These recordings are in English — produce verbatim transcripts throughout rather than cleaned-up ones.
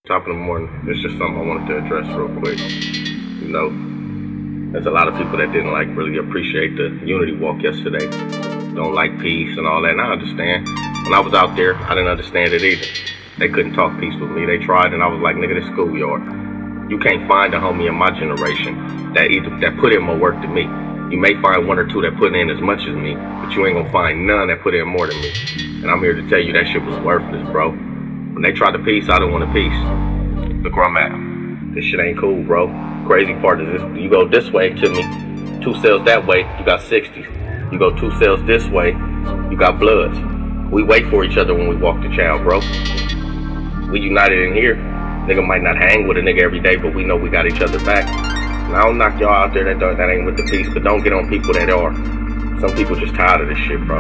Top of the morning, it's just something I wanted to address real quick. You know, there's a lot of people that didn't like really appreciate the unity walk yesterday. Don't like peace and all that, and I understand. When I was out there, I didn't understand it either. They couldn't talk peace with me. They tried, and I was like, nigga, this schoolyard. You can't find a homie in my generation that either that put in more work than me. You may find one or two that put in as much as me, but you ain't gonna find none that put in more than me. And I'm here to tell you that shit was worthless, bro. When they tried to peace, I didn't want a peace. Look where I'm at. This shit ain't cool, bro. Crazy part is this: you go this way to me, two cells that way, you got sixties. You go two cells this way, you got bloods. We wait for each other when we walk the child, bro. We united in here. Nigga might not hang with a nigga every day, but we know we got each other back. And I don't knock y'all out there that don't, that ain't with the peace, but don't get on people that are. Some people just tired of this shit, bro.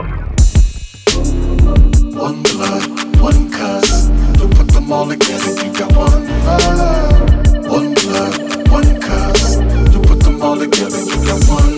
One blood, one cuz. You put them all together, you got one blood. One blood, one cuz. You put them all together, you got one.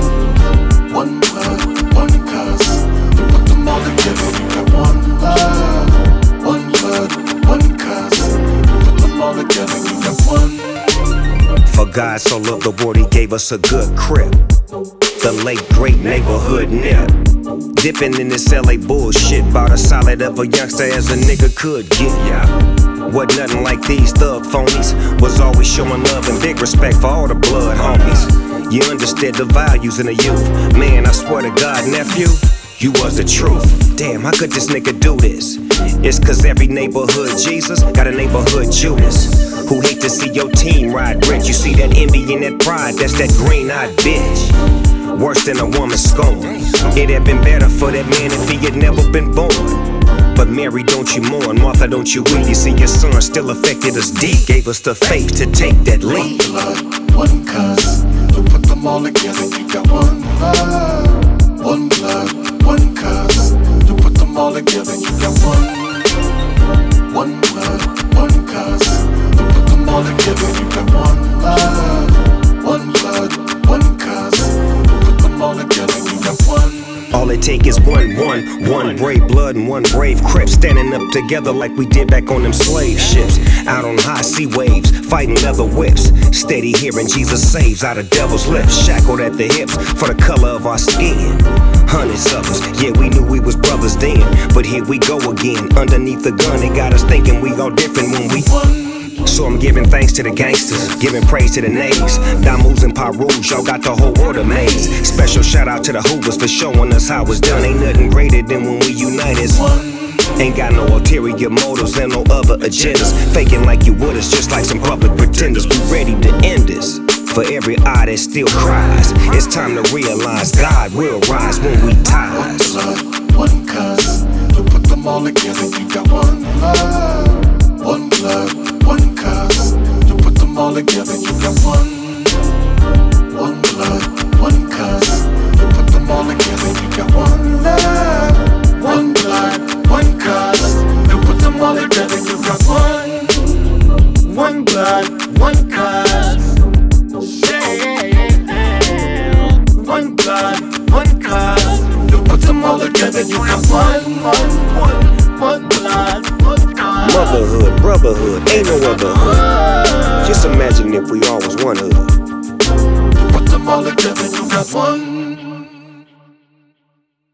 One blood, one cuz. You put them all together, you got one blood. One blood, one cuz. You put them all together, you got one. For God so loved the world, he gave us a good crib. The late great neighborhood nip. Dipping in this L A bullshit, bout as solid of a youngster as a nigga could get, yeah. What nothing like these thug phonies. Was always showing love and big respect for all the blood homies. You understood the values in the youth. Man, I swear to God, nephew, you was the truth. Damn, how could this nigga do this? It's cause every neighborhood Jesus got a neighborhood Judas who hate to see your team ride rich. You see that envy and that pride, that's that green-eyed bitch. Worse than a woman's scorn. It had been better for that man if he had never been born. But Mary, don't you mourn. Martha, don't you weep. You see your son still affected us deep. Gave us the faith to take that leap. One blood, one cuz. You put them all together, you got one blood. One blood, one cuz. You put them all together, you got one. One blood, one cuz. You put them all together, you got one blood. One blood, one cuz. All together, you got one. All it take is one, one, one brave blood and one brave crip standing up together like we did back on them slave ships. Out on high sea waves, fighting leather whips. Steady hearing Jesus saves out of devil's lips. Shackled at the hips for the color of our skin. Hundreds of us, yeah, we knew we was brothers then. But here we go again, underneath the gun. It got us thinking we all different when we So I'm giving thanks to the gangsters, giving praise to the nays. Damus and Parus, y'all got the whole order made. Special shout out to the Hoovers for showing us how it's done. Ain't nothing greater than when we unite as one. Ain't got no ulterior motives and no other agendas. Faking like you would us, just like some public pretenders. We ready to end this. For every eye that still cries, it's time to realize God will rise when we ties. One blood, one cuz. You put them all together, you got one blood. One blood, one cuz. You put them all together, you got one. One blood, one cuz. You put them all together, you got one blood. One blood, one cuz. You put them all together, you got one. One blood, one cuz. One blood, one cuz. You put them all together, you got one. One, one, one blood, one cuz. Motherhood, brotherhood, ain't no other hood. Just imagine if we all was one hood. You put them all together, you got one.